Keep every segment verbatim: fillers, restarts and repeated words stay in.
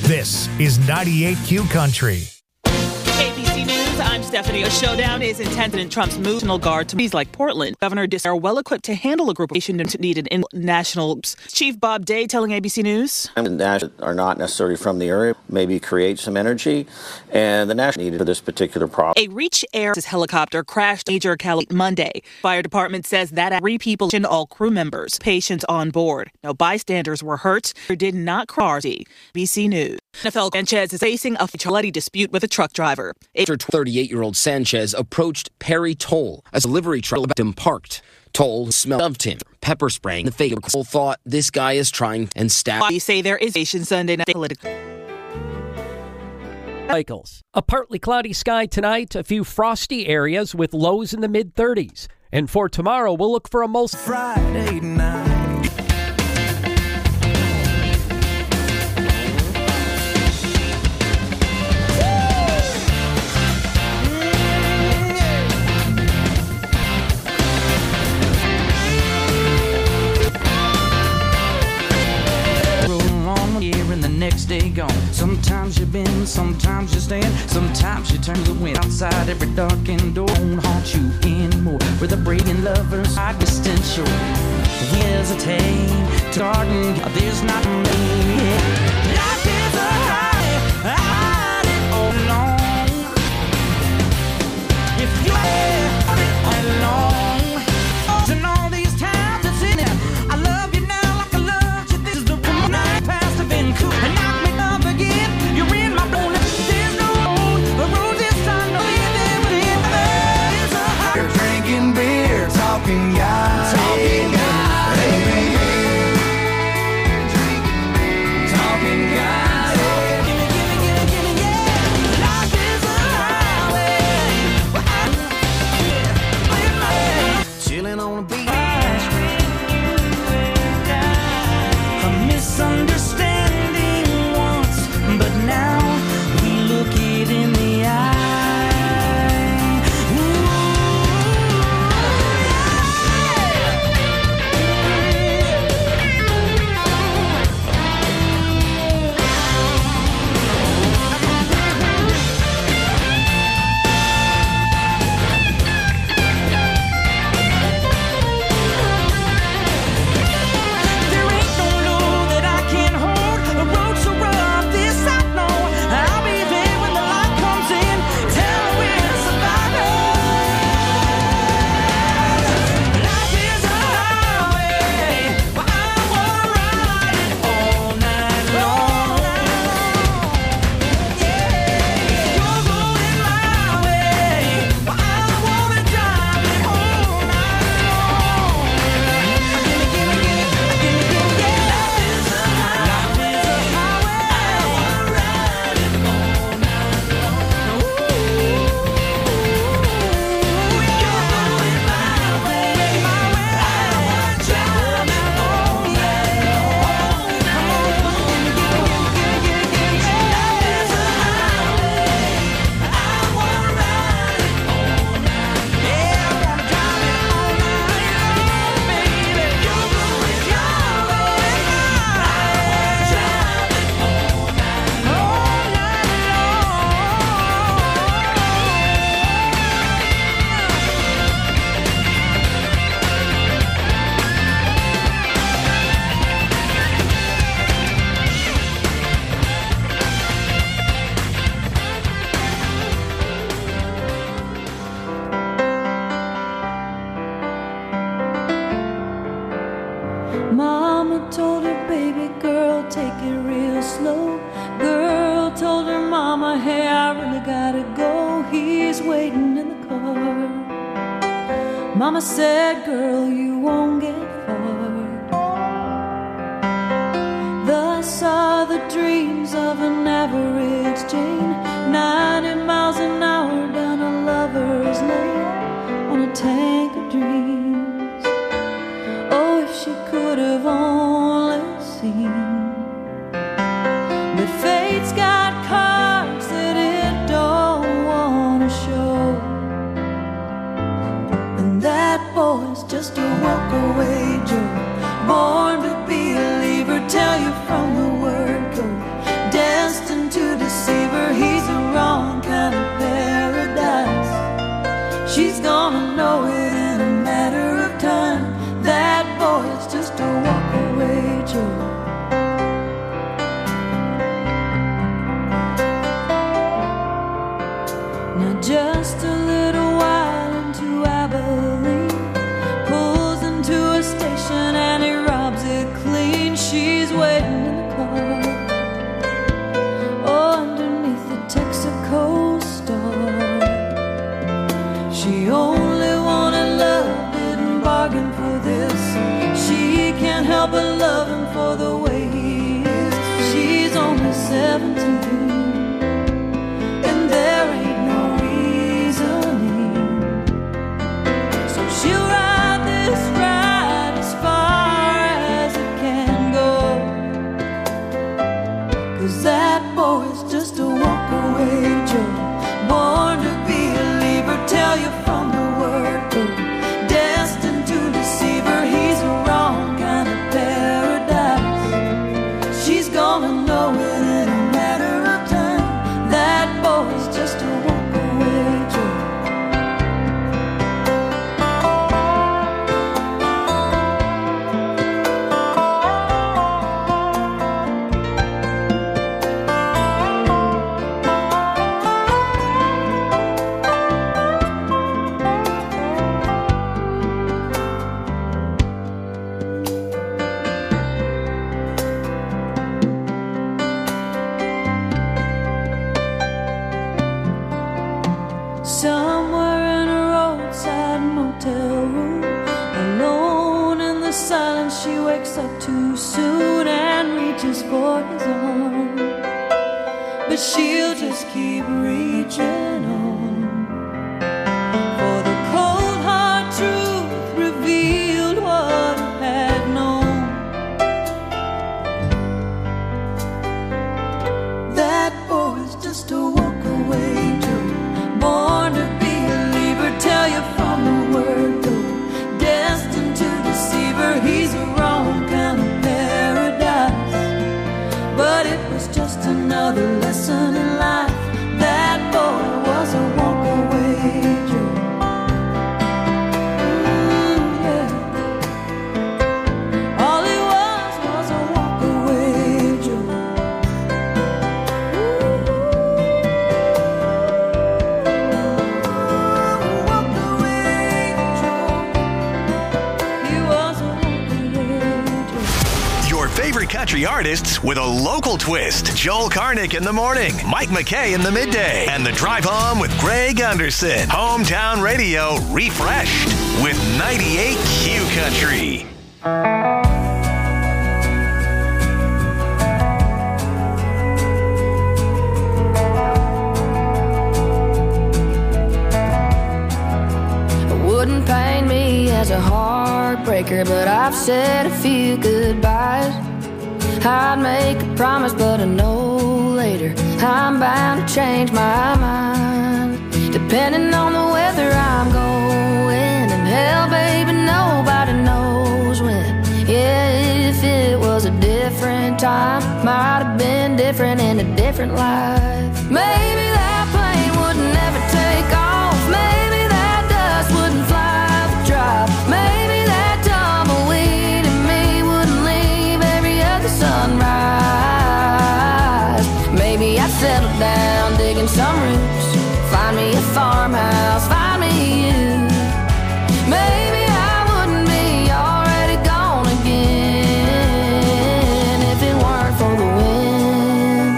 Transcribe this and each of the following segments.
This is ninety-eight Q Country. A B C News, I'm Stephanie. A showdown is intended in Trump's National Guard to cities like Portland. Governor DeSantis are well equipped to handle a group of nations needed in national. Chief Bob Day telling A B C News. The are not necessarily from the area, maybe create some energy, and the national needed for this particular problem. A Reach Air helicopter crashed major Cali Monday. Fire department says that three people and all crew members, patients on board. No bystanders were hurt or did not cross. A B C News. N F L Sanchez is facing a fatality dispute with a truck driver. After thirty-eight-year-old Sanchez approached Perry Toll as a delivery truck left him parked. Toll smelled of him, pepper spraying. The fake Toll thought this guy is trying and stabbed. They say there is a Sunday night political. Michaels. A partly cloudy sky tonight, a few frosty areas with lows in the mid thirties. And for tomorrow, we'll look for a most Friday night. Next day gone. Sometimes you bend, sometimes you stand, sometimes you turn the wind outside every darkened door. Won't haunt you anymore. With a breaking lovers, I distant shore. We hesitate to garden. There's not me. Life is a high, I had it all along. If you had it all along, and all these times it's in it. I love you now like I loved you. This is the night past have been cool. Talking guys, talking guys, hey, talking guys, gimme, gimme, gimme, gimme, yeah. Life is a highway, chilling on a beach, a misunderstanding once, but now we look it in the eye. Mama told her, baby girl, take it real slow. Girl told her mama, hey, I really gotta go. He's waiting in the car. Mama said, girl, you won't get far. Thus are the dreams of an average Jane, ninety miles an hour down a lover's lane on a tank of dreams. Oh, if she could have only seen. But fate's got cards that it don't want to show, and that boy's just a walk-away Joe, born to be a believer, tell you from the word go. Destiny seventeen, and there ain't no reasoning. So she'll ride this ride as far as it can go, 'cause that boy's just a walk-away Joe, born to be a leaver, tell you from the word go, destined to deceive her. He's a wrong kind of paradise. She's gonna know it in a matter of time. That boy's just a walk-away Joe. Somewhere in a roadside motel room, alone in the silence, she wakes up too soon and reaches for his arm. But she'll just keep reaching on, for the cold hard truth revealed what he had known. That boy's just a walk-away Joe, born to be a leaver, tell you from the word go, destined to deceive her. He's a wrong kind of paradise, but it was just another lesson in life. That boy was a walk-away Joe. Mm, yeah. All he was was a walk-away Joe. Your favorite country artists with a local twist. Joel Karnick in the morning, Mike McKay in the midday, and the drive home with Greg Anderson. Hometown radio refreshed with ninety-eight Q Country. Wouldn't paint me as a heartbreaker, but I've said a few goodbyes. I'd make a promise, but I know later I'm bound to change my mind. Depending on the weather I'm going, and hell, baby, nobody knows when. Yeah, if it was a different time, might have been different in a different life. Maybe that plane would never take off. Maybe that dust wouldn't fly the drop. Maybe that tumbleweed in me wouldn't leave every other sunrise. Maybe I'd settle down, digging some roots, find me a farmhouse, find me you. Maybe I wouldn't be already gone again if it weren't for the wind.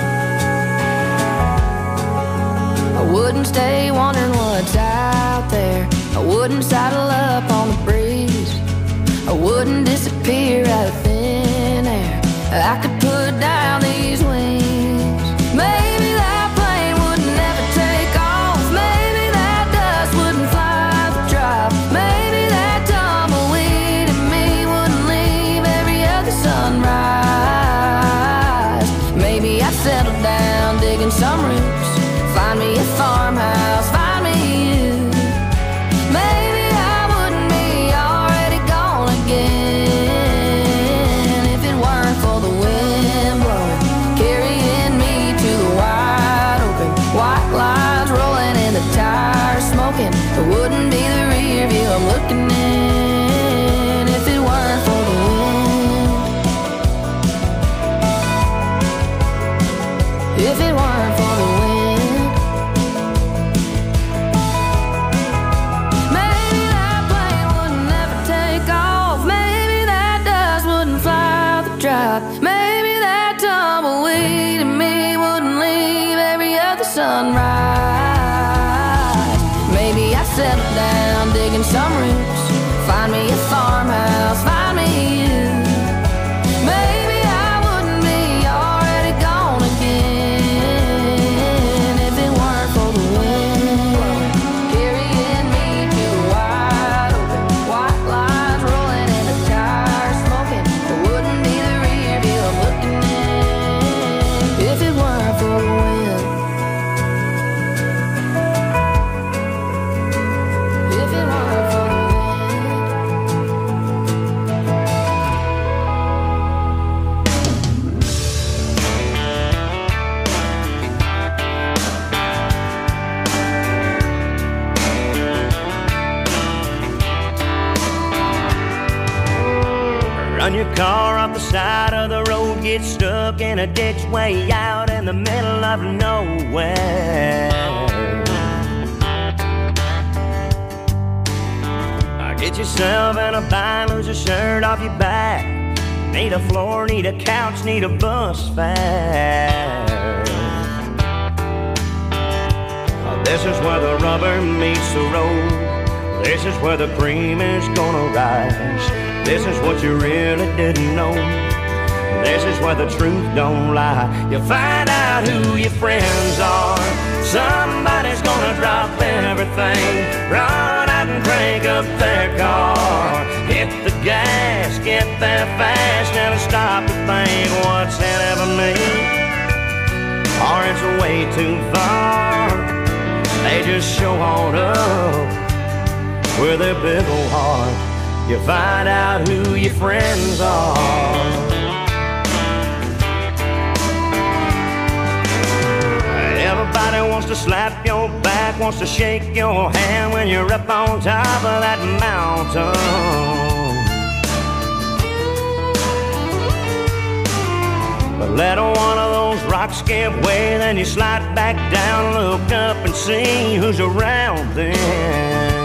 I wouldn't stay wondering what's out there. I wouldn't saddle up on the breeze. I wouldn't disappear out of thin air. I could put down these wings. Maybe that plane would never take off. Maybe that dust wouldn't fly the drop. Maybe that tumbleweed in me wouldn't leave every other sunrise. Maybe I'd settle down, digging some roots, find me a farmhouse, find me you. Maybe I wouldn't be already gone again if it weren't for the wind blowing, carrying me to the wide open. White lines rolling in the tires smoking. It wouldn't be the rear view I'm looking in if it weren't for the wind. If it weren't for the wind. Maybe that plane would never take off. Maybe that dust wouldn't fly the drop. Maybe that tumbleweed in me wouldn't leave every other sunrise. Maybe I'd settle down, digging some roots, find me a farmhouse, find me you. Maybe I wouldn't be already gone again Run your car off the side of the road, get stuck in a ditch way out in the middle of nowhere. Get yourself in a bind, lose a shirt off your back. Need a floor, need a couch, need a bus fare. This is where the rubber meets the road. This is where the cream is gonna rise. This is what you really didn't know. This is where the truth don't lie. You find out who your friends are. Somebody's gonna drop everything, run out and crank up their car. Hit the gas, get there fast, never stop to think what's in it for me, or it's way too far. They just show on up with their big old heart. You find out who your friends are. Everybody wants to slap your back, wants to shake your hand when you're up on top of that mountain. But let one of those rocks give way, then you slide back down, look up and see who's around then.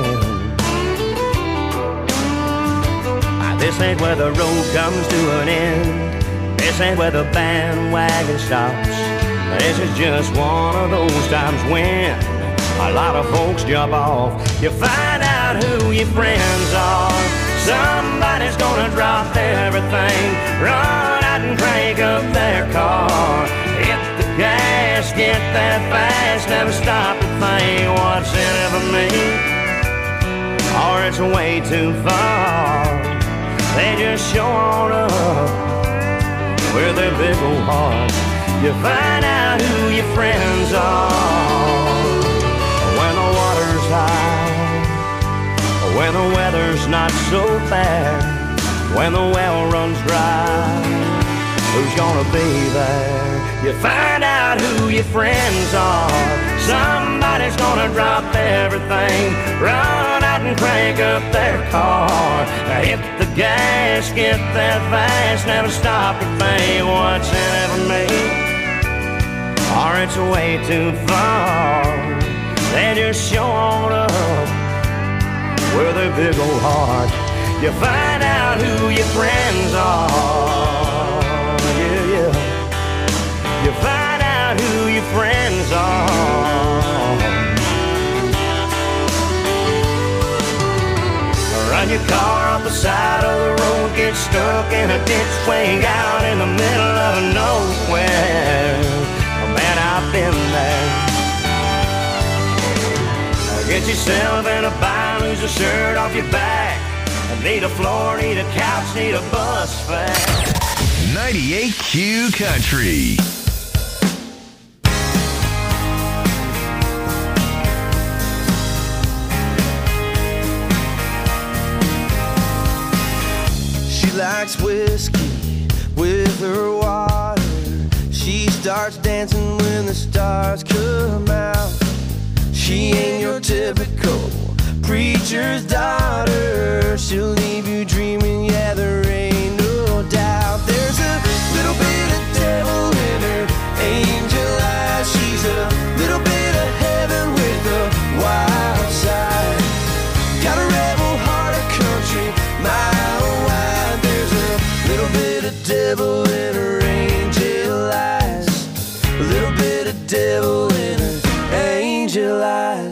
This ain't where the road comes to an end. This ain't where the bandwagon stops. This is just one of those times when a lot of folks jump off. You find out who your friends are. Somebody's gonna drop everything, run out and crank up their car. Hit the gas, get there fast, never stop to think what's in it for me, or it's way too far. They just show on up with their big old heart. You find out who your friends are when the water's high, when the weather's not so bad, when the well runs dry. Who's gonna be there? You find out who your friends are. Somebody's gonna drop everything, run out and crank up their car. Hit the gas, get there fast, never stop to think what's in it for me, or it's way too far. They just show on up with their big old heart. You find out who your friends are. Yeah, yeah. You find out who your friends are. Run your car off the side of the road, get stuck in a ditch way out in the middle of nowhere. Man, I've been there. Get yourself in a bind, lose a shirt off your back. Need a floor, need a couch, need a bus fare. ninety-eight Q Country. She likes whiskey with her water. She starts dancing when the stars come out. She ain't your typical preacher's daughter. She'll leave you dreaming, yeah, there ain't no doubt. There's a little bit of devil in her angel eyes. She's a little bit of heaven with a wild side. Got a rebel heart, a country mile wide. There's a little bit of devil in her angel eyes. A little bit of devil in her angel eyes.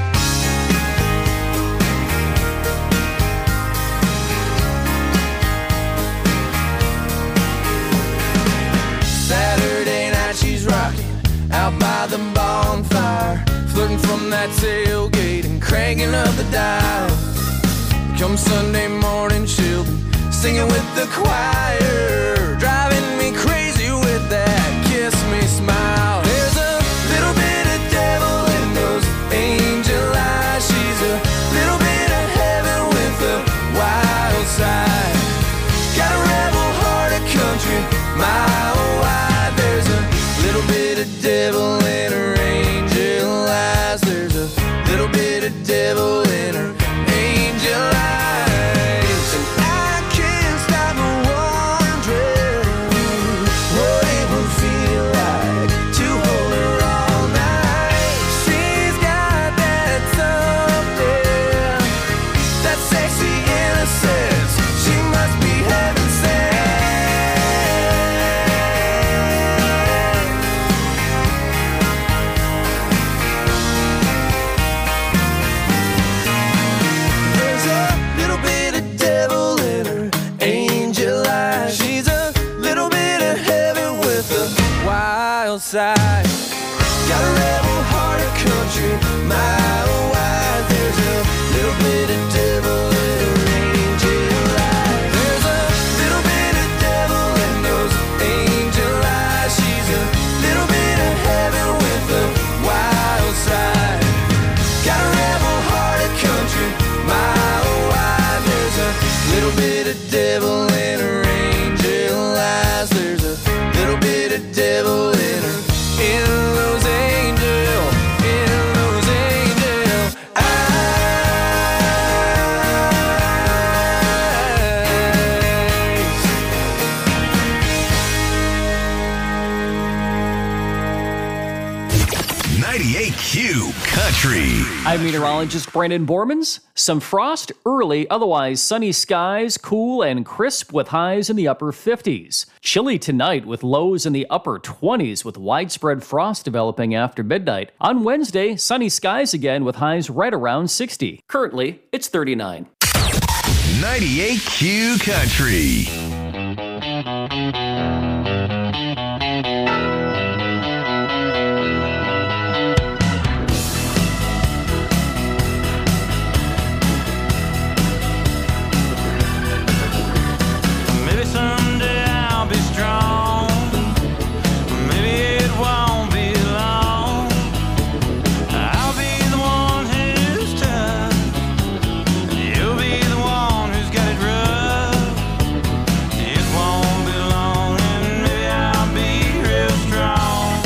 Saturday night she's rocking out by the bonfire, flirting from that tailgate and cranking up the dial. Come Sunday morning she'll be singing with the choir, driving me crazy with that kiss me smile. There's a little bit of devil in those angel eyes. She's a little bit of heaven with a wild side. Got a rebel heart, a country mile wide. There's a little bit of devil in her angel eyes. There's a little bit of devil in her angel eyes. And I can't stop her side. Got a rebel heart of country, mile wide. There's a little bit of devil in her angel eyes. There's a little bit of devil in those angel eyes. She's a little bit of heaven with the wild side. Got a rebel heart of country, mile wide. There's a little bit of devil in her angel eyes. There's a little bit of devil in her, in those angel, in those angel eyes. ninety-eight Q Country. I'm meteorologist Brandon Bormans. Some frost early, otherwise sunny skies, cool and crisp with highs in the upper fifties. Chilly tonight with lows in the upper twenties with widespread frost developing after midnight. On Wednesday, sunny skies again with highs right around sixty. Currently, it's thirty-nine. ninety-eight Q Country. Maybe someday I'll be strong. Maybe it won't be long. I'll be the one who's tough. You'll be the one who's got it rough. It won't be long, and maybe I'll be real strong.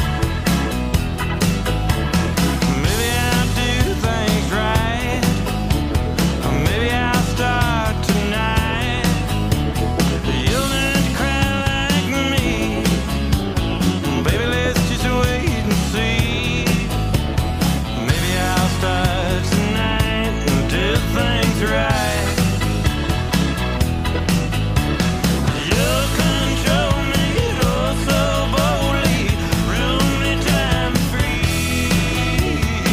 Maybe I'll do things right. Maybe I'll start tonight. You'll learn to cry like me. Baby, let's just wait and see. Maybe I'll start tonight and do things right. You'll control me, oh so boldly. Rule me time free.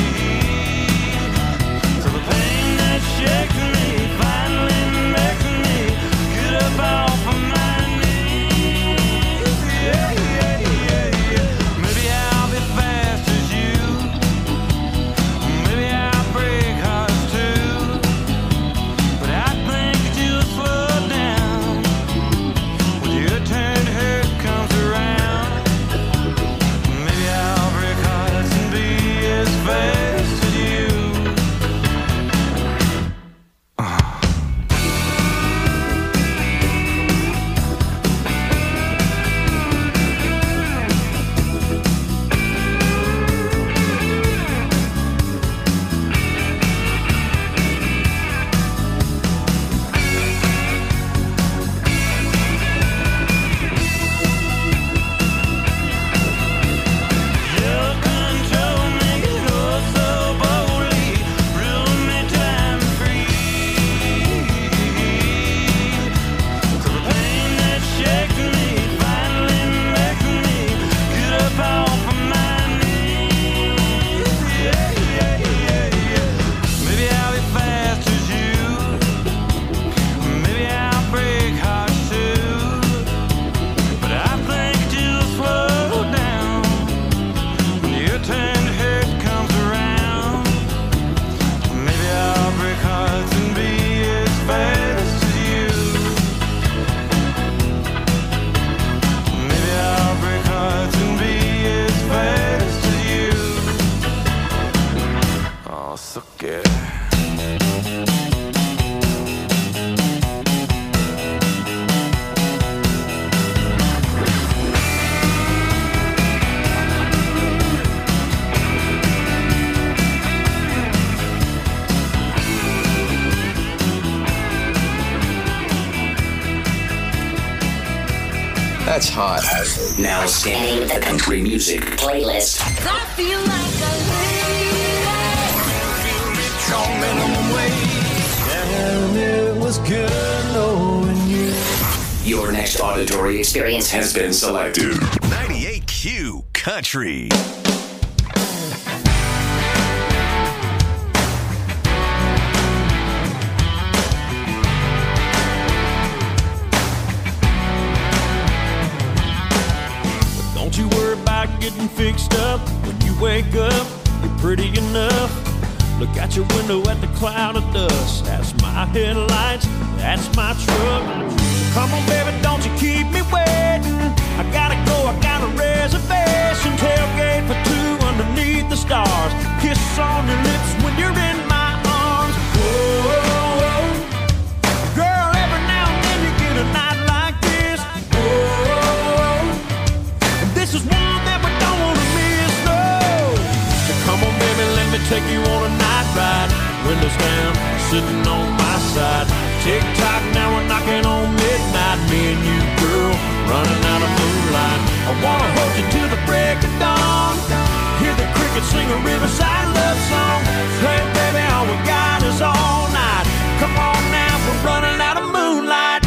So the pain that shakes me finally makes me get up off of my knees. Yeah, yeah, yeah, yeah. Maybe I'll be fast as you. Maybe I'll break hearts too. But I think that you'll slow down when your turn to hurt comes around. Maybe I'll break hearts and be as fast as you. You'll control me, oh so boldly. Rule me time free. So the pain that shakes me finally makes me get up off of my knees. Yeah, yeah, yeah, yeah. Maybe I'll be fast as you. Maybe I'll break hearts too. But I think that you'll slow down when your turn to hurt comes around. Maybe I'll break hearts and be as fast as you. Maybe I'll break hearts and be as fast as you. Oh, so good. That's hot. Now scanning the country music playlist. I feel like a And it was good knowing you. Your next auditory experience has been selected. ninety-eight Q Country. Don't you worry about fixed up. When you wake up, you're pretty enough. Look out your window at the cloud of dust. That's my headlights, that's my truck. Come on, baby, don't you keep me waiting. I gotta go, I got a reservation. Tailgate for two underneath the stars. Kiss on your lips when you're in my arms. Whoa, girl, every now and then you get a night like this. Whoa, and this is one that we don't wanna miss, no. So come on, baby, let me take you on a night ride. Windows down, sitting on my side. Tick-tock, now we're knocking on midnight. Me and you, girl, running out of moonlight. I wanna hold you till the break of dawn. Hear the crickets sing a riverside love song. Hey, baby, all we got is all night. Come on now, we're running out of moonlight.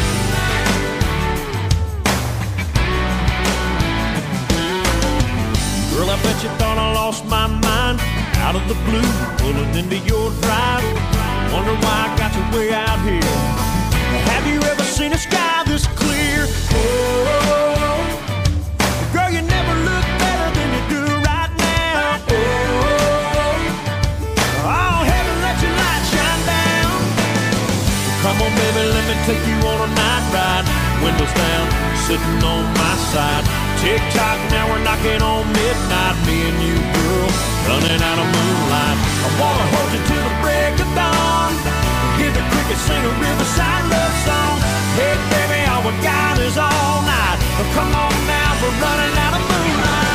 Girl, I bet you thought I lost my mind. Out of the blue, pulling into your drive. Wonder why I got you way out here. Have you ever seen a sky this clear? Oh, girl, you never look better than you do right now. Oh, oh, heaven, let your light shine down. Come on, baby, let me take you on a night ride. Windows down, sitting on my side. Tick-tock, now we're knocking on midnight. Me and you, girl, running out of moonlight. I wanna hold you till the break of dawn. Hear the crickets sing a riverside love song. Hey, baby, all we got is all night. Oh, come on now, we're running out of moonlight.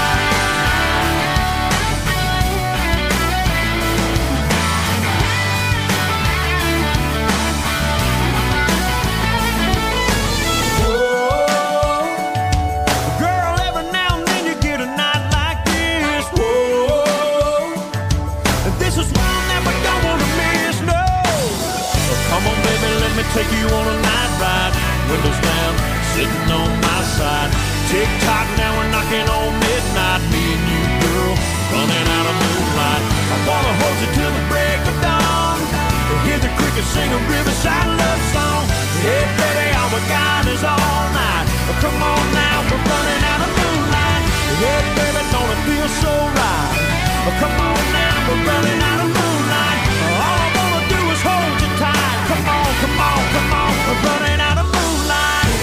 Take you on a night ride, windows down, sitting on my side. Tick-tock, now we're knocking on midnight. Me and you, girl, running out of moonlight. I wanna hold you till the break of dawn. Hear the crickets sing a riverside love song. Hey, baby, all we got is all night. Oh, come on now, we're running out of moonlight. Hey, baby, don't it feel so right? Oh, come on now, we're running out of moonlight. All I wanna do is hold you tight. Come on, come on, come on, we're running out of moonlight.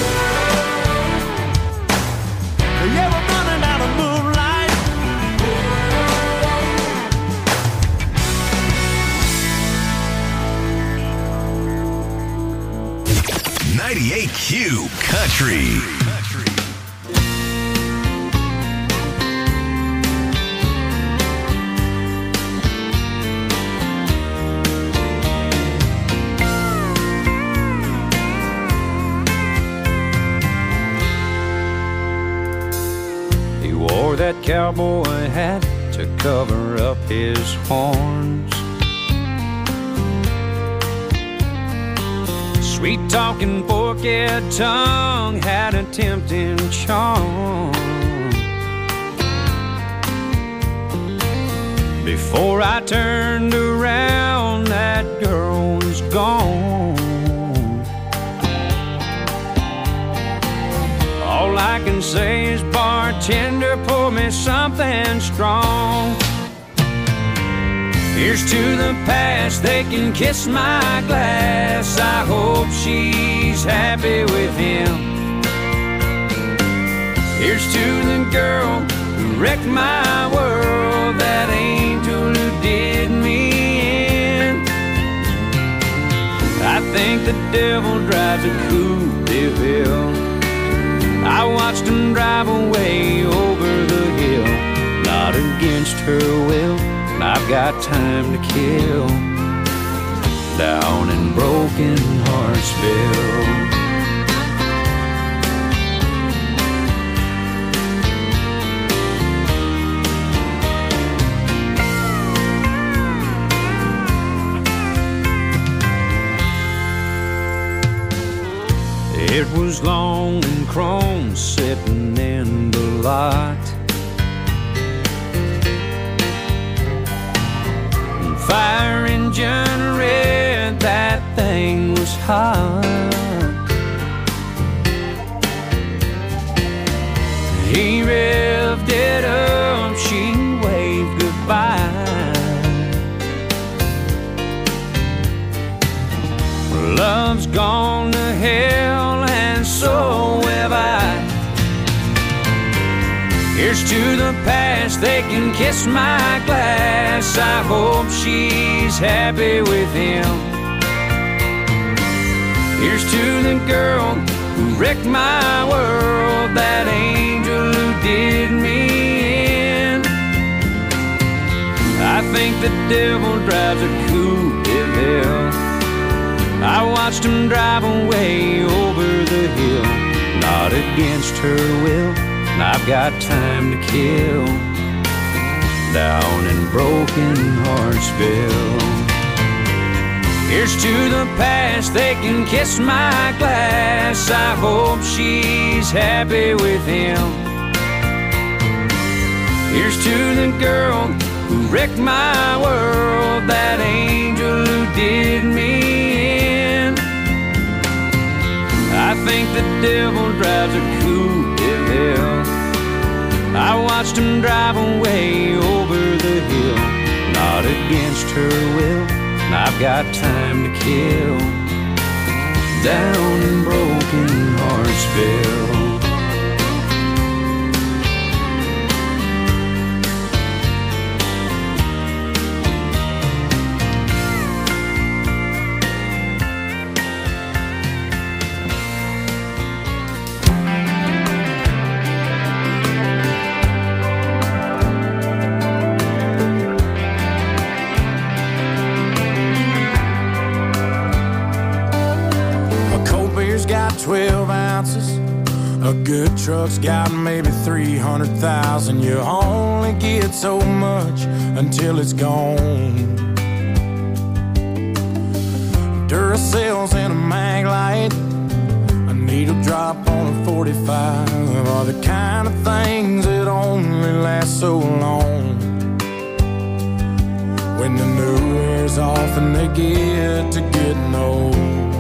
Yeah, we're running out of moonlight. ninety-eight Q Country. That cowboy hat to cover up his horns. Sweet talking forked tongue had a tempting charm. Before I turned around, that girl was gone. All I can say is, bartender, pour me something strong. Here's to the past, they can kiss my glass. I hope she's happy with him. Here's to the girl who wrecked my world, that angel who did me in. I think the devil drives a Coupe de Ville. I watched him drive away over the hill, not against her will. I've got time to kill down in Broken Heartsville. It was long and chrome sitting in the lot. Fire engine red, that thing was hot. He revved it up to the past, they can kiss my glass. I hope she's happy with him. Here's to the girl who wrecked my world, that angel who did me in. I think the devil drives a Coupe de Ville. I watched him drive away over the hill, not against her will. I've got time to kill down in Broken Heartsville. Here's to the past, they can kiss my glass. I hope she's happy with him. Here's to the girl who wrecked my world, that angel who did me in. I think the devil drives a Coupe de Ville. I watched him drive away over the hill, not against her will. I've got time to kill down in Broken Heartsville. twelve ounces. A good truck's got maybe three hundred thousand. You only get so much until it's gone. Duracells and a mag light, a needle drop on a forty-five are the kind of things that only last so long. When the new wears off and they get to getting old,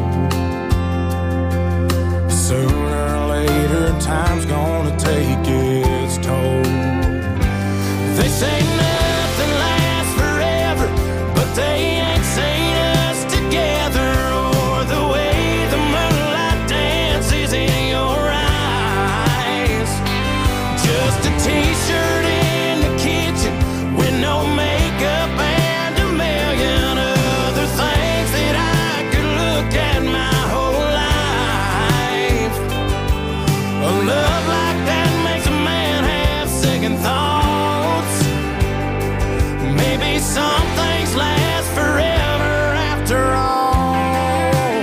sooner or later, time's gonna take its toll. They say nothing lasts forever, but they ain't seen us together, or the way the moonlight dances in your eyes. Just a t-shirt in the kitchen with no makeup and a million other things that I could look at my whole life. A love like that makes a man have second thoughts. Maybe some things last forever after all.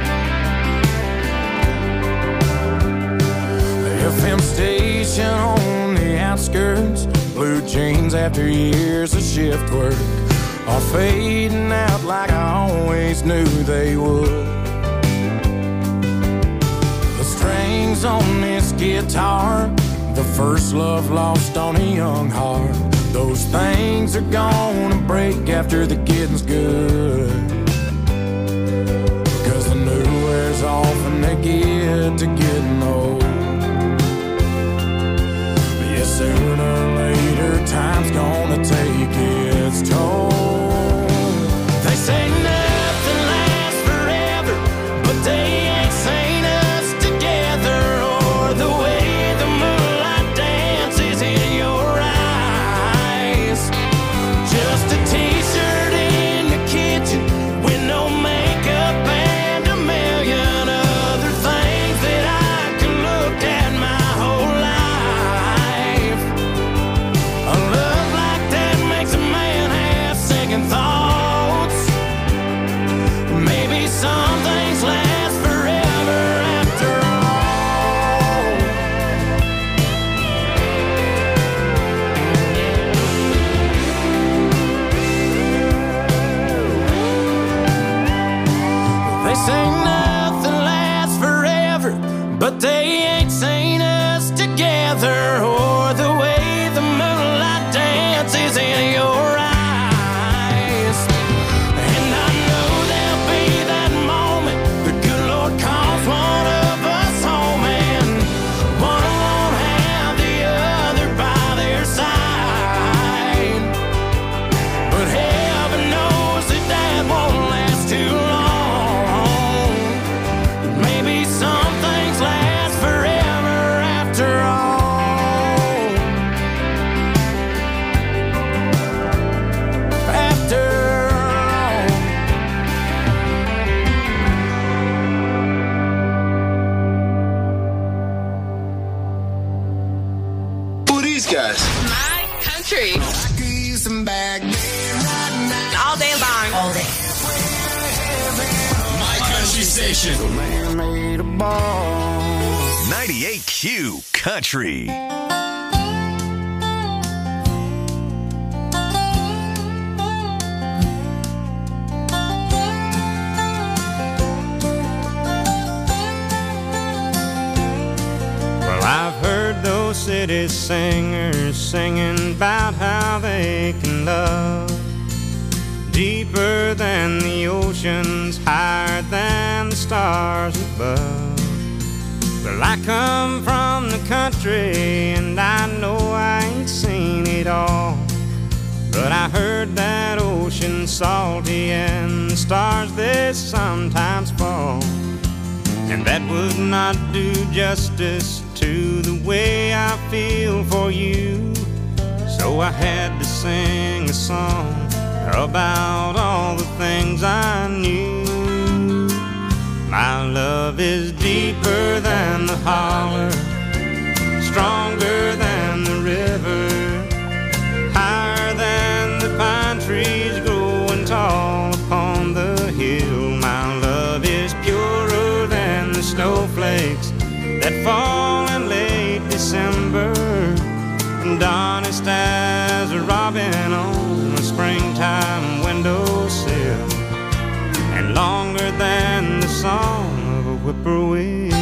The F M station on the outskirts, blue jeans after years of shift work are fading out like I always knew they would. The strings on this guitar, the first love lost on a young heart, those things are gonna break after the getting's good. Cause the new wears off and they get to getting old. But yeah, sooner or later, time's gonna take its toll. They say nothing lasts forever, but they ain't seen us together, or the way the moonlight dances in your eyes. Just a t-shirt in the kitchen with no makeup and a million other things that I can look at my whole life. Country. All day long. All day. My country station. ninety-eight Q Country. Well, I've heard those city singers singing about how they can love deeper than the oceans, higher than the stars above. Well, I come from the country and I know I ain't seen it all, but I heard that ocean salty and the stars they sometimes fall, and that would not do justice to the way I feel for you. So I had to sing a song about all the things I knew. My love is deeper than the holler, stronger than the river, higher than the pine trees growing tall upon the hill. My love is purer than the snowflakes that fall in late December, and honest as a robin on a springtime windowsill, and longer than the song of a whippoorwill.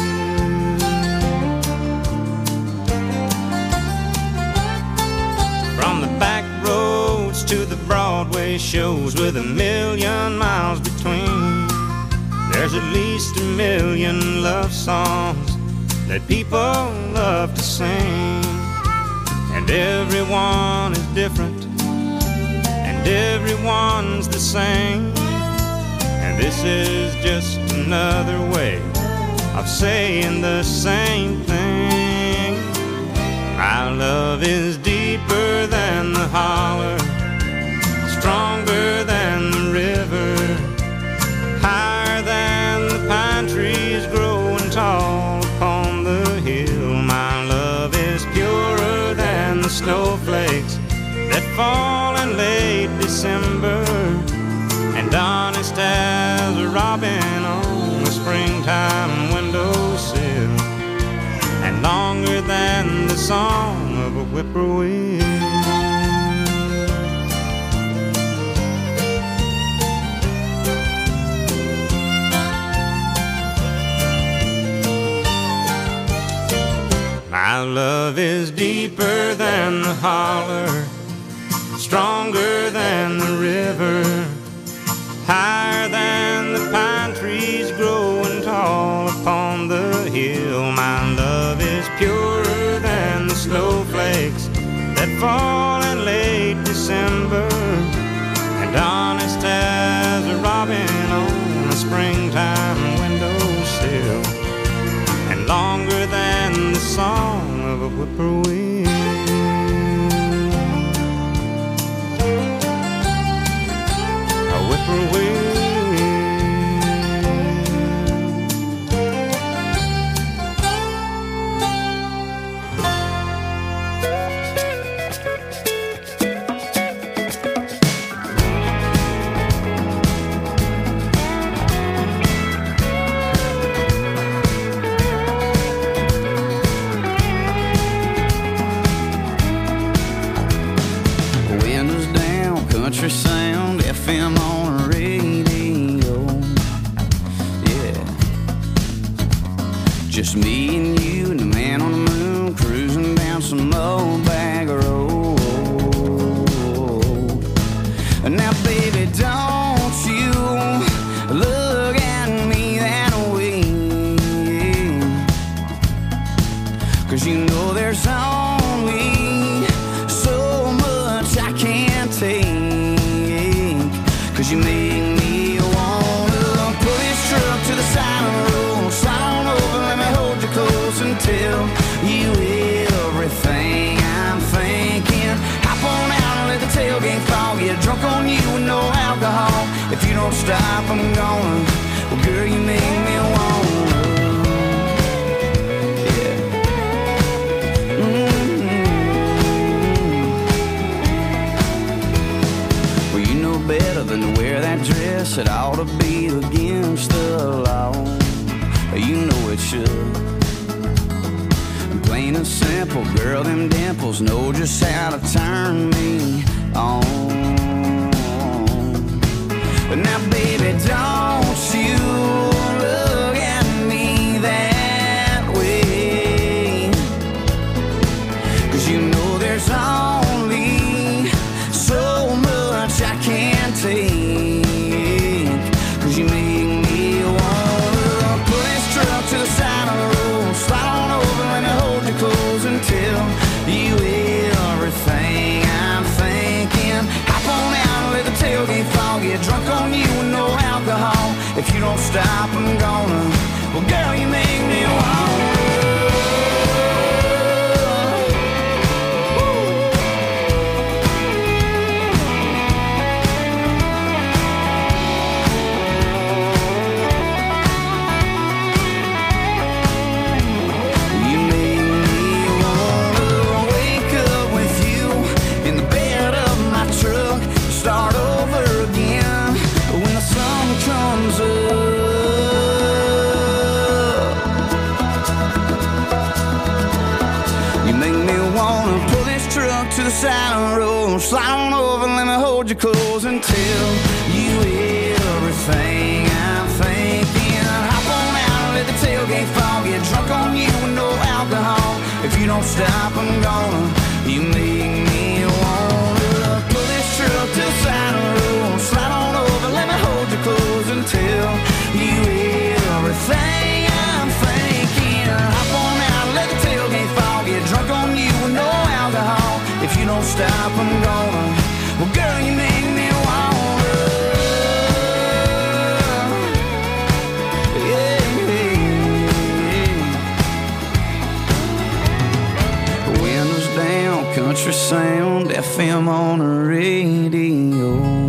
From the back roads to the Broadway shows with a million miles between, there's at least a million love songs that people love to sing, and everyone is different and everyone's the same, and this is just another way of saying the same thing. My love is deeper than the holler, stronger than the river, higher than the pine trees growing tall upon the hill. My love is purer than the snowflakes that fall in late December, and honest as a robin on a springtime windowsill, and longer than the song of a whippoorwill. My love is deeper than the holler, stronger than the river, higher than the pine trees growing tall upon the hill. My love is purer than the snowflakes that fall in late December, and honest as a robin on a springtime windowsill, and longer than the song of a whippoorwill. A whippoorwill. Country sound, F M on the radio. Yeah, just me and you and the man on the moon cruising down some old bag road. Now, baby, don't you look at me that way, 'cause you know there's only so much I can't take. 'Cause you make me wanna pull this truck to the side of the road, slide on over, let me hold you close and tell you everything I'm thinking. Hop on out and let the tailgate fall, get drunk on you with no alcohol. If you don't stop, I'm gonna. Well, girl, you make me wanna. Yeah. Mm-hmm. guess it ought to be against the law. You know it should. Plain and simple, girl, them dimples know just how to turn me on. But now, baby, don't you look at me that way, 'cause you know there's only so much I can take, 'cause you make me wanna pull this truck to the side of the road, slide on over, let me hold you close until you everything I'm thinking. Hop on out, let the tailgate fall, get drunk on you with no alcohol. If you don't stop, I'm gonna. Well, girl, you make me wanna. Start over again when the sun comes up. You make me wanna pull this truck to the side of the road, slide on over, let me hold you close until you everything I'm thinking. Hop on out, let the tailgate fall, get drunk on you with no alcohol. If you don't stop, I'm gonna. You make me wanna pull this truck to the side of the road, slide on over, let me hold you close until you everything I'm thinking. Hop on out, let the tailgate fall, get drunk on you with no alcohol. If you don't stop, I'm gonna. Well, girl, you make me wanna. Yeah, yeah. Windows down, country sound, F M on the radio.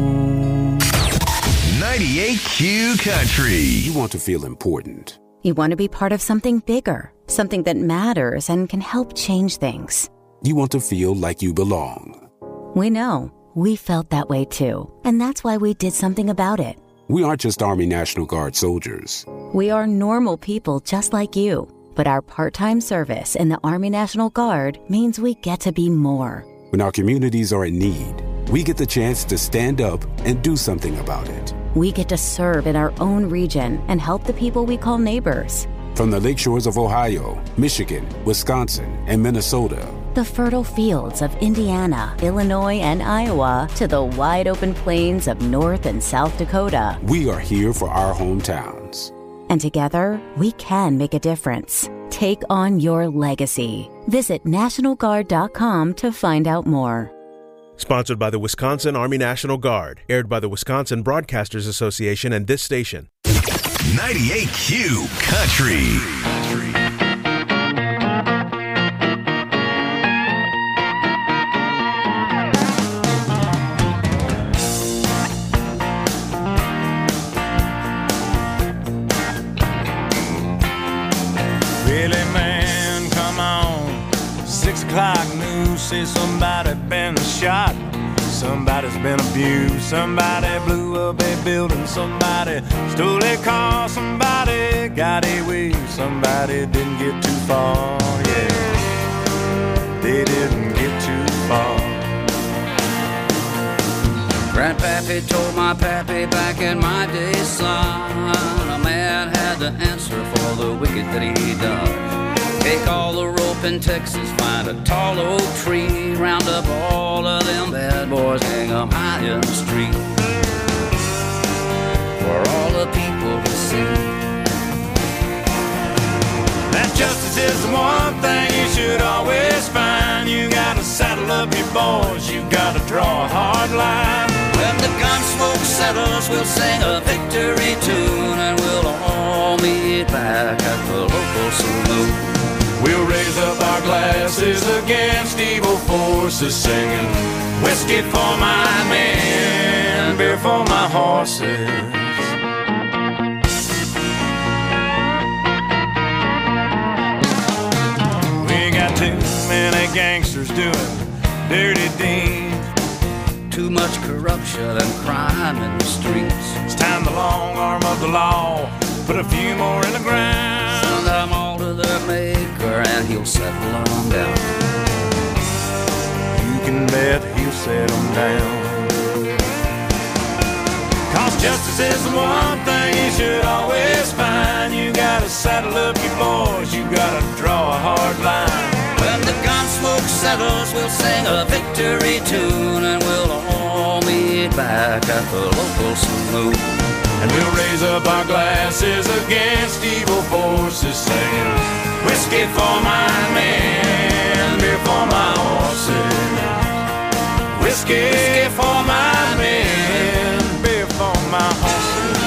ninety-eight Q Country. You want to feel important. You want to be part of something bigger, something that matters and can help change things. You want to feel like you belong. We know. We felt that way too. And that's why we did something about it. We aren't just Army National Guard soldiers. We are normal people just like you. But our part-time service in the Army National Guard means we get to be more. When our communities are in need, we get the chance to stand up and do something about it. We get to serve in our own region and help the people we call neighbors. From the lakeshores of Ohio, Michigan, Wisconsin, and Minnesota, the fertile fields of Indiana, Illinois, and Iowa, to the wide open plains of North and South Dakota. We are here for our hometowns. And together, we can make a difference. Take on your legacy. Visit national guard dot com to find out more. Sponsored by the Wisconsin Army National Guard. Aired by the Wisconsin Broadcasters Association and this station. ninety-eight Q Country. Really, man, come on. Six o'clock news says somebody been shot. Somebody's been abused. Somebody blew up a building. Somebody stole a car. Somebody got away. Somebody didn't get too far. Yeah, they didn't get too far. Grandpappy told my pappy back in my day, son, a man had to answer for the wicked that he done. Take all the rope in Texas, find a tall oak tree, round up all of them bad boys, hang them high in the street, for all the people to see. That justice is the one thing you should always find. You gotta saddle up your boys, you gotta draw a hard line. When the gun smoke settles, we'll sing a victory tune, and we'll all meet back at the local saloon. We'll raise up our glasses against evil forces, singing whiskey for my men, beer for my horses. We got too many gangsters doing dirty deeds, too much corruption and crime in the streets. It's time the long arm of the law put a few more in the ground. Send them all to their maker and he'll settle them down. You can bet he'll settle them down. Cause justice is the one thing you should always find. You gotta saddle up your boys, you gotta draw a hard line. When the gun smoke settles, we'll sing a victory tune, and we'll all meet back at the local saloon. And we'll raise up our glasses against evil forces, singing whiskey for my men, beer for my horses. Whiskey, whiskey for my men, beer for my horses.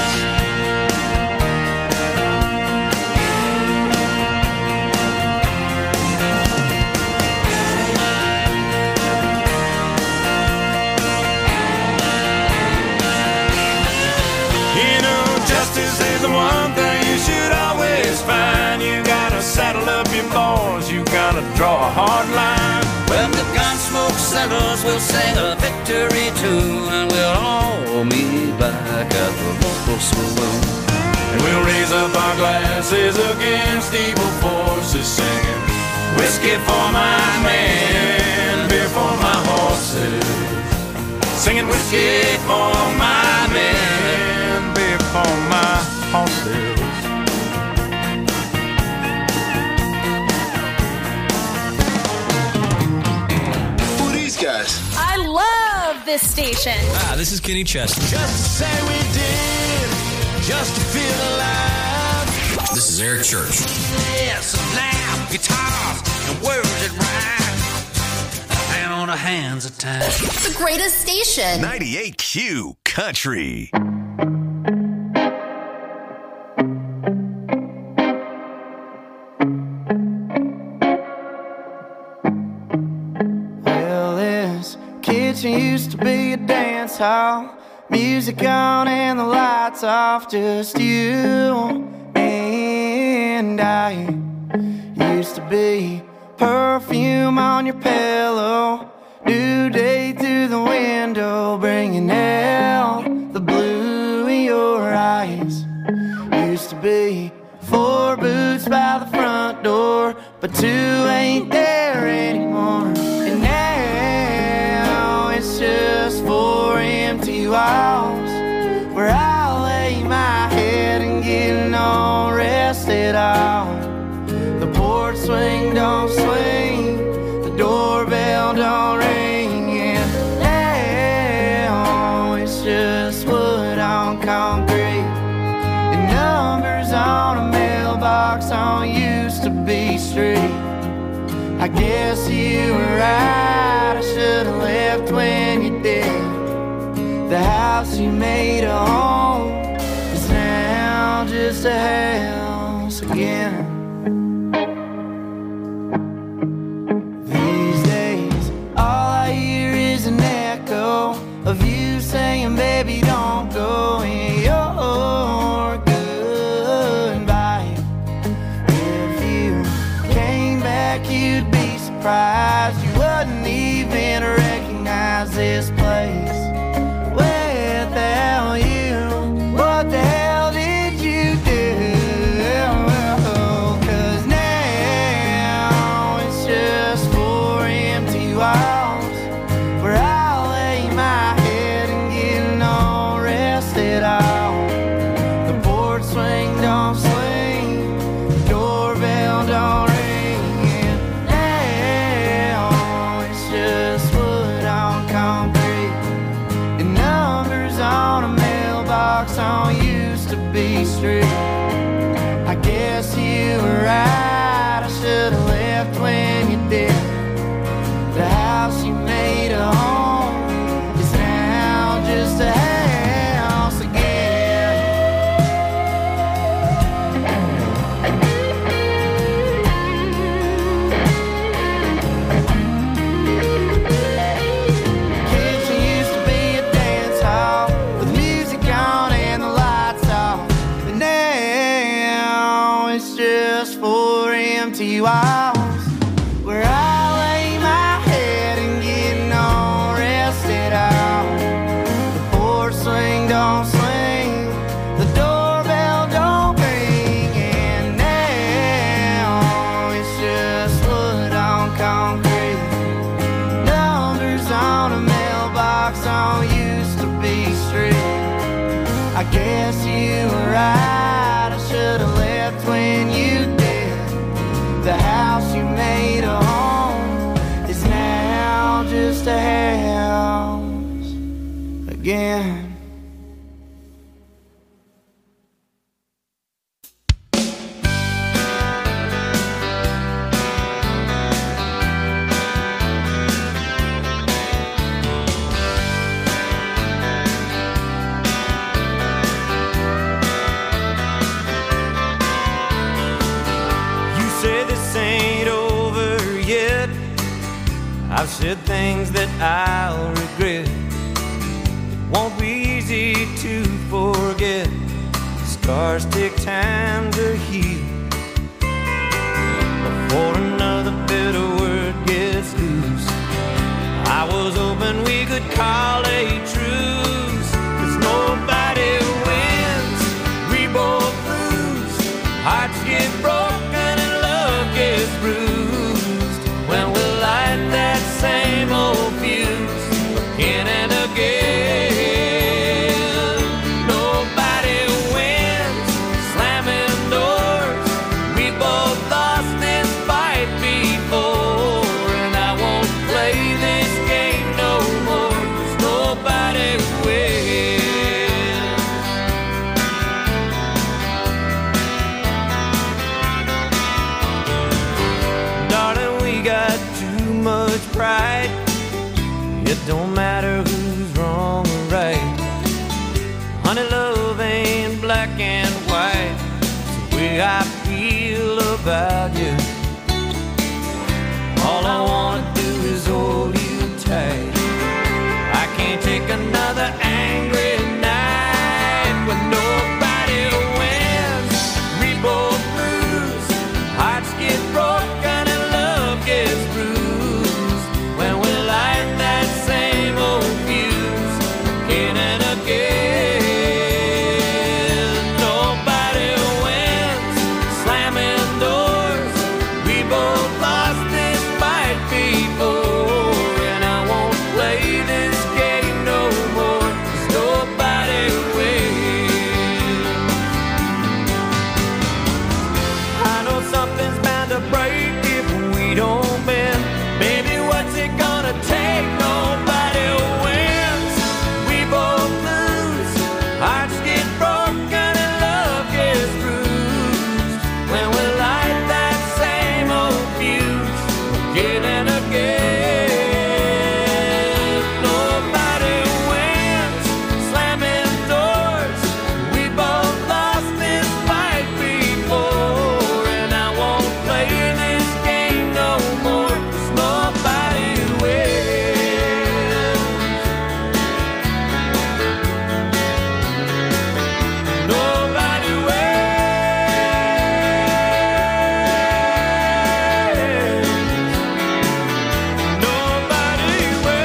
Justice is the one thing you should always find. You gotta saddle up your boys, you gotta draw a hard line. When the gun smoke settles, we'll sing a victory tune, and we'll all meet back at the local saloon. And we'll raise up our glasses against evil forces, singing whiskey for my men, beer for my horses. Singing whiskey for my men, beer for my horses. Who are these guys? I love this station. Ah, this is Kenny Chesney. Just to say we did, just to feel alive. This is Eric Church. Yes, now, guitars and words that rhyme, and on our hands at times. The greatest station. ninety-eight Q Country. Well, this kitchen used to be a dance hall. Music on and the lights off. Just you and I. Used to be perfume on your pillow, new day through the window, bringing out the blue in your eyes. Used to be four boots by the front door, but two ain't there anymore. And now it's just four empty walls, where I lay my head and get no rest at all. The porch swing don't swing, the doorbell don't ring, and now it's just wood on concrete, and numbers on a mailbox on used to be street. I guess you were right, I should've left when you did. The house you made a home is now just a house again. These days, all I hear is an echo of you saying, baby, don't go in your goodbye. If you came back, you'd be surprised. You wouldn't even recognize this place without you. What the hell did you do? 'Cause now it's just four empty walls, where I lay my head and get no rest at all. The porch swing don't swing, the doorbell don't ring, and now it's just wood on concrete, and numbers on a mailbox on used to be street. I guess you were right, I should've left when you did. The house you made a home is now just a house again. Kitchen used to be a dance hall with music on and the lights off, but now guess you were right. I should have left when you did. The house you made a home is now just a house again. I've said things that I'll regret. It won't be easy to forget. Scars take time to heal before another bitter word gets loose. I was hoping we could call a truce, 'cause nobody wins, we both lose. Hearts get broken and love gets bruised when we light that same old fuse again and again. Nobody wins, slamming doors. We both lost this fight before, and I won't play this game no more, 'cause nobody wins. Darling, we got too much pride. It don't matter who's wrong or right. Honey, love ain't black and white. It's the way I feel about you. All I wanna do is hold you tight. I can't take another angry night when nobody wins, we both lose. Hearts get broken and love gets bruised when we light that same old fuse again and again. Nobody wins, slamming doors. We both lost this fight before, and I won't play this game no more, 'cause nobody wins. I know something's bound to break if we don't bend. Baby, what's it gonna take? Nobody wins, we both lose. Hearts get broken and love gets bruised when we light that same old fuse again and again. Nobody wins, slamming doors. We both lost this fight before, and I won't play this game no more, 'cause nobody wins. Nobody wins. Nobody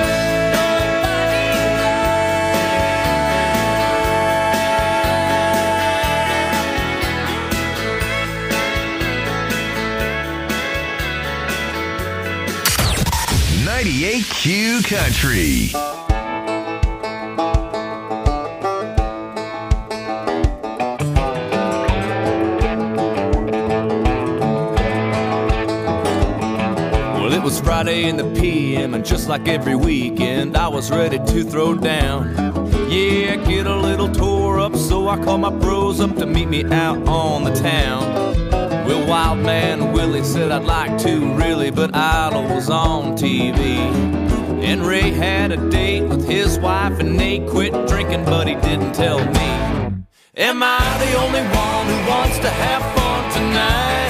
ninety-eight Q Country. Well, it was Friday in the P M, and just like every weekend, I was ready to throw down. Yeah, get a little tore up, so I called my bros up to meet me out on the town. Well, Wild Man Willie said I'd like to really, but Idol was on T V. And Ray had a date with his wife, and Nate quit drinking, but he didn't tell me. Am I the only one who wants to have fun tonight?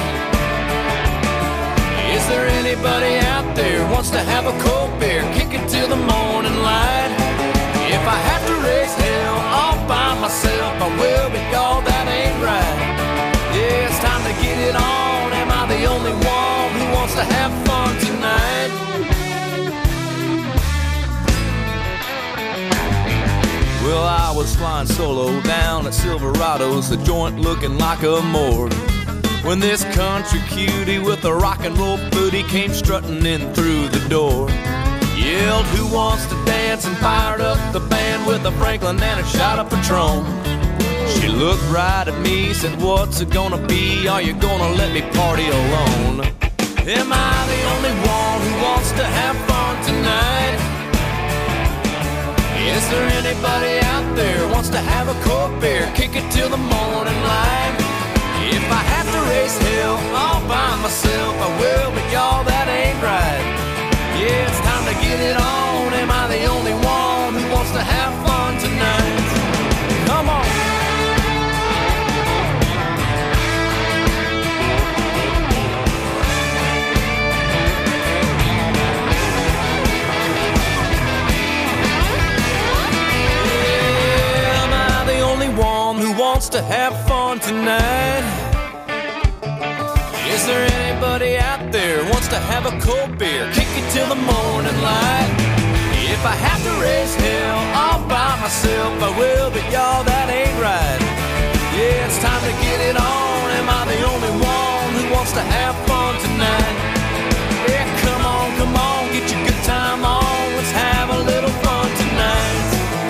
Is there anybody out there who wants to have a cold beer, kick it till the morning light? If I have to raise hell all by myself, I will, but y'all, that ain't right. Yeah, it's time to get it on. Am I the only one who wants to have fun tonight? Well, I was flying solo down at Silverado's, the joint looking like a morgue, when this country cutie with a rock and roll booty came strutting in through the door. Yelled, who wants to dance, and fired up the band with a Franklin and a shot of Patron. She looked right at me, said, what's it gonna be? Are you gonna let me party alone? Am I the only one who wants to have fun tonight? Is there anybody out there wants to have a cold beer, kick it till the morning light? If I have to raise hell all by myself, I will, but y'all, that ain't right. Yeah, it's time to get it on. Am I the only one who wants to have fun tonight? Come on. Yeah, am I the only one who wants to have fun tonight? Is there anybody out there who wants to have a cold beer, kick it till the morning light? If I have to raise hell all by myself, I will, but y'all, that ain't right. Yeah, it's time to get it on. Am I the only one who wants to have fun tonight? Yeah, come on, come on, get your good time on. Let's have a little fun tonight.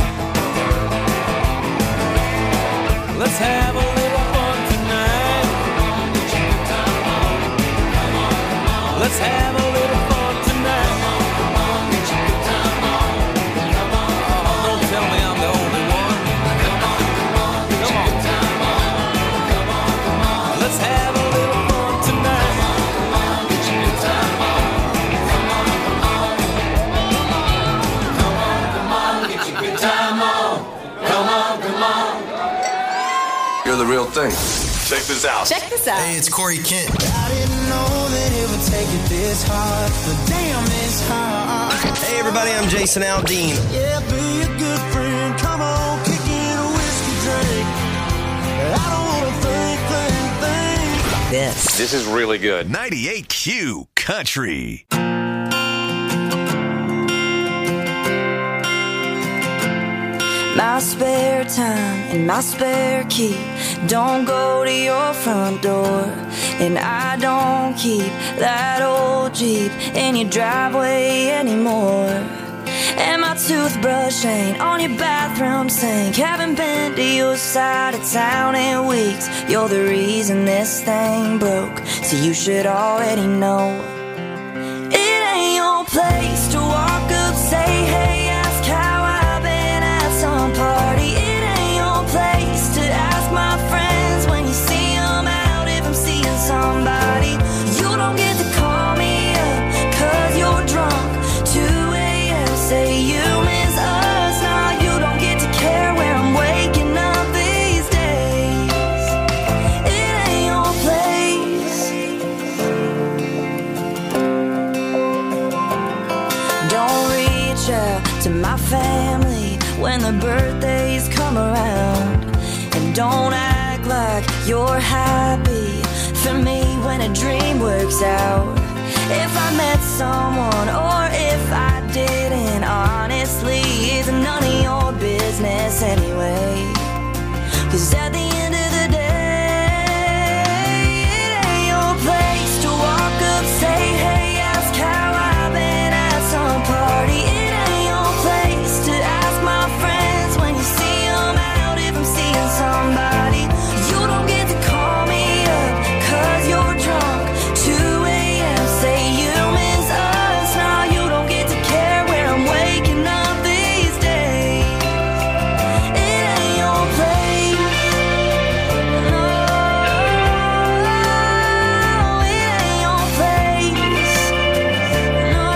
Let's have a little fun tonight. Get your good time on. Come on, come on. Let's have a little fun tonight. Come on, come on, get your good time on. Come on, come on. Don't tell me I'm the only one. Come on, come on, get your good time on. Come on, come on. Let's have a little fun tonight. Come on, come on, get your good time on. Come on, come on. Come on, come on, get your good time on. Come on, come on. You're the real thing. Check this out. Check this out. Hey, it's Corey Kent. I didn't know that it would take it this hard, but damn, it's hard. Hey everybody, I'm Jason Aldean. Yeah, be a good friend. Come on, kick in a whiskey drink. I don't want to think, think, think. This. This is really good. ninety-eight Q Country. My spare time and my spare key don't go to your front door, and I don't keep that old Jeep in your driveway anymore. And my toothbrush ain't on your bathroom sink. Haven't been to your side of town in weeks. You're the reason this thing broke, so you should already know. It ain't your place to walk up, say hey, ask how I've been at some party. It ain't your place to ask my friends when you see them out if I'm seeing somebody. You don't get to call me up cause you're drunk. two a.m. say you miss us. Now you don't get to care where I'm waking up these days. It ain't your place. Don't reach out to my family when the birthdays come around, and don't act like you're happy for me when a dream works out. If I met someone or if I didn't, honestly, it's none of your business anyway. Cause at the end of the day, it ain't your place to walk up, say hey, ask how I've been at some party. It ain't your place to ask my friends when you see them out if I'm seeing somebody. You don't get to call me up cause you're drunk. two a.m. say you miss us. Now you don't get to care where I'm waking up these days. It ain't your place. No, it ain't your place. No.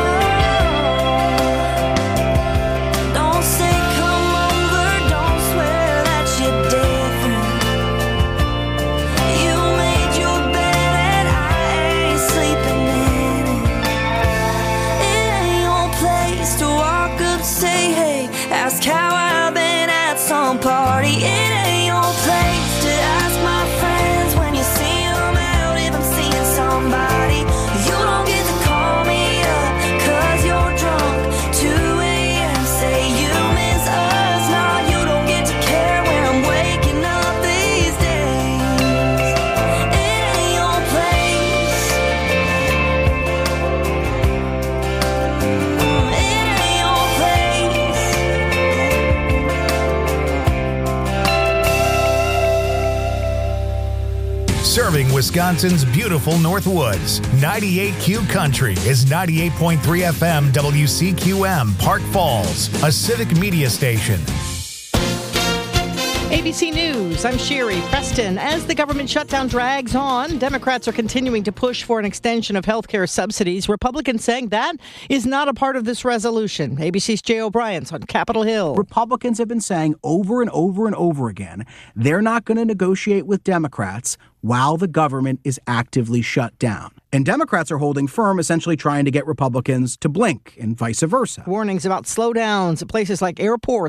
Don't say come over, don't swear that you're different. You made your bed and I ain't sleeping in it. It ain't your place to walk up, say hey, ask how I've been at some party. It ain't your place to ask my friends when you see them out if I'm seeing somebody. You don't get to call me up cause you're drunk. two a.m. say you miss us. Now you don't get to care where I'm waking up these days. It ain't your place. Mm, It ain't your place. Wisconsin's beautiful North Woods. ninety-eight Q Country is ninety-eight point three F M W C Q M, Park Falls, a civic media station. A B C News, I'm Sherry Preston. As the government shutdown drags on, Democrats are continuing to push for an extension of health care subsidies. Republicans saying that is not a part of this resolution. A B C's Jay O'Brien's on Capitol Hill. Republicans have been saying over and over and over again, they're not going to negotiate with Democrats while the government is actively shut down. And Democrats are holding firm, essentially trying to get Republicans to blink and vice versa. Warnings about slowdowns at places like airports.